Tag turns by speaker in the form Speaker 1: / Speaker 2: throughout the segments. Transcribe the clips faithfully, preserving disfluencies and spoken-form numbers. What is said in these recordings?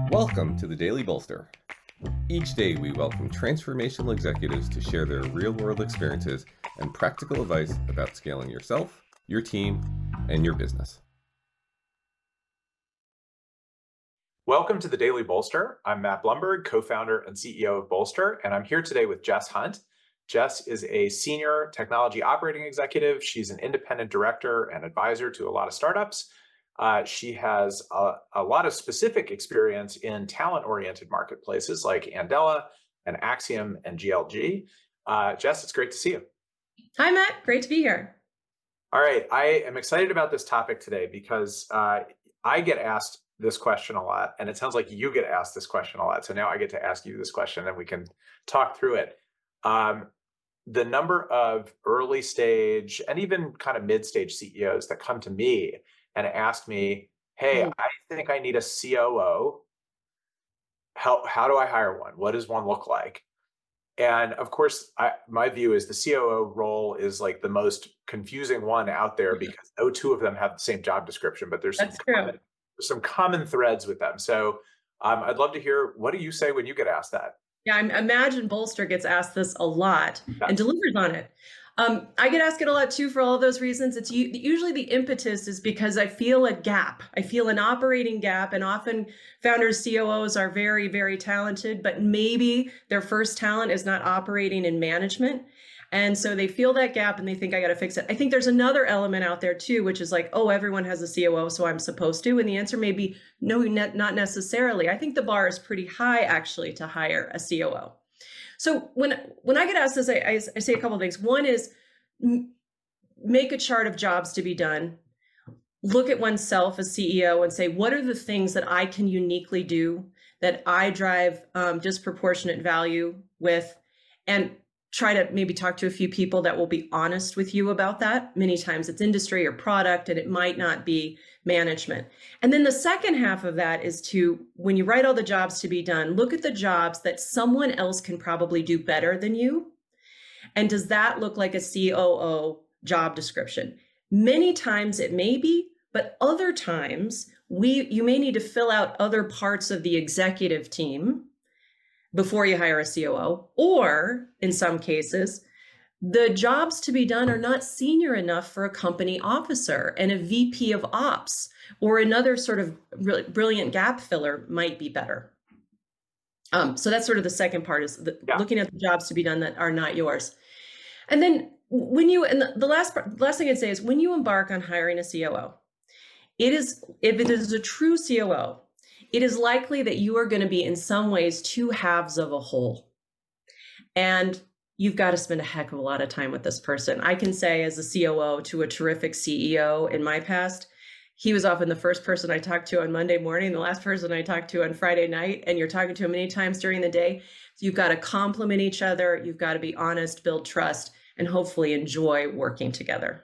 Speaker 1: Welcome to the Daily Bolster. Each day we welcome transformational executives to share their real-world experiences and practical advice about scaling yourself, your team, and your business.
Speaker 2: Welcome to the Daily Bolster. I'm Matt Blumberg, co-founder and C E O of Bolster, and I'm here today with Jess Hunt. Jess is a senior technology operating executive. She's an independent director and advisor to a lot of startups. Uh, she has a, a lot of specific experience in talent-oriented marketplaces like Andela and Acxiom and G L G. Uh, Jess, it's great to see you.
Speaker 3: Hi, Matt. Great to be here.
Speaker 2: All right. I am excited about this topic today because uh, I get asked this question a lot, and it sounds like you get asked this question a lot. So now I get to ask you this question and we can talk through it. Um, the number of early stage and even kind of mid-stage C E Os that come to me and ask me, hey, mm. I think I need a C O O. How, how do I hire one? What does one look like? And of course, I, my view is the C O O role is like the most confusing one out there because no two of them have the same job description, but there's some, common, some common threads with them. So um, I'd love to hear, what do you say when you get asked that?
Speaker 3: Yeah, I imagine Bolster gets asked this a lot yeah. and delivers on it. Um, I get asked it a lot too for all of those reasons. It's usually the impetus is because I feel a gap. I feel an operating gap, and often founders, C O Os are very, very talented, but maybe their first talent is not operating in management. And so they feel that gap and they think I got to fix it. I think there's another element out there too, which is like, oh, everyone has a C O O, so I'm supposed to. And the answer may be no, not necessarily. I think the bar is pretty high actually to hire a C O O. So when when I get asked this, I, I, I say a couple of things. One is m- make a chart of jobs to be done. Look at oneself as C E O and say, what are the things that I can uniquely do that I drive um, disproportionate value with? And try to maybe talk to a few people that will be honest with you about that. Many times it's industry or product, and it might not be management. And then the second half of that is to, when you write all the jobs to be done, look at the jobs that someone else can probably do better than you. And does that look like a C O O job description? Many times it may be, but other times we you may need to fill out other parts of the executive team before you hire a C O O, or in some cases, the jobs to be done are not senior enough for a company officer, and a V P of ops or another sort of really brilliant gap filler might be better. Um, so that's sort of the second part, is the, yeah. looking at the jobs to be done that are not yours. And then when you, and the, the last part, last thing I'd say is when you embark on hiring a C O O, it is, if it is a true C O O, it is likely that you are going to be in some ways two halves of a whole. And you've got to spend a heck of a lot of time with this person. I can say as a C O O to a terrific C E O in my past, he was often the first person I talked to on Monday morning, the last person I talked to on Friday night, and you're talking to him many times during the day. So you've got to compliment each other. You've got to be honest, build trust, and hopefully enjoy working together.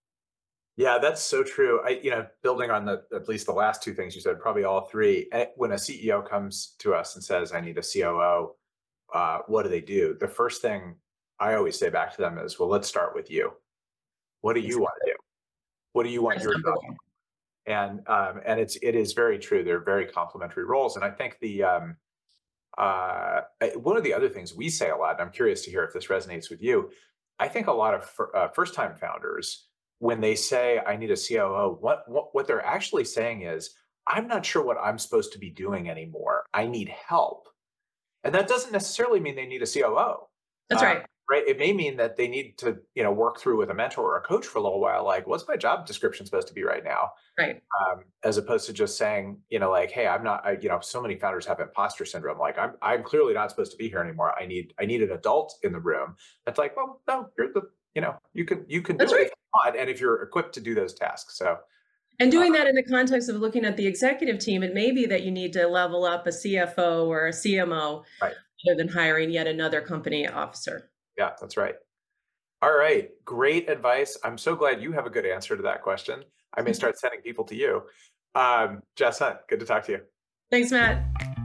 Speaker 2: Yeah, that's so true. I, you know, building on the at least the last two things you said, probably all three. When a C E O comes to us and says, "I need a C O O," uh, what do they do? The first thing I always say back to them is, "Well, let's start with you. What do you exactly. want to do? What do you want your job to do?" And um, and it's it is very true. They're very complementary roles, and I think the um, uh, one of the other things we say a lot, and I'm curious to hear if this resonates with you. I think a lot of uh, first-time founders, when they say, I need a C O O, what, what what they're actually saying is, I'm not sure what I'm supposed to be doing anymore. I need help. And that doesn't necessarily mean they need a C O O.
Speaker 3: That's uh, right.
Speaker 2: Right. It may mean that they need to, you know, work through with a mentor or a coach for a little while. Like, what's my job description supposed to be right now?
Speaker 3: Right.
Speaker 2: Um, as opposed to just saying, you know, like, hey, I'm not, I, you know, so many founders have imposter syndrome. Like, I'm, I'm clearly not supposed to be here anymore. I need, I need an adult in the room. That's like, well, no, you're the, you know, you can, you can do
Speaker 3: That's
Speaker 2: it
Speaker 3: right.
Speaker 2: if you want, and if you're equipped to do those tasks. So.
Speaker 3: And doing that in the context of looking at the executive team, it may be that you need to level up a C F O or a C M O
Speaker 2: right.
Speaker 3: rather than hiring yet another company officer.
Speaker 2: Yeah, that's right. All right. Great advice. I'm so glad you have a good answer to that question. I may start sending people to you. Um, Jess Hunt, good to talk to you.
Speaker 3: Thanks, Matt.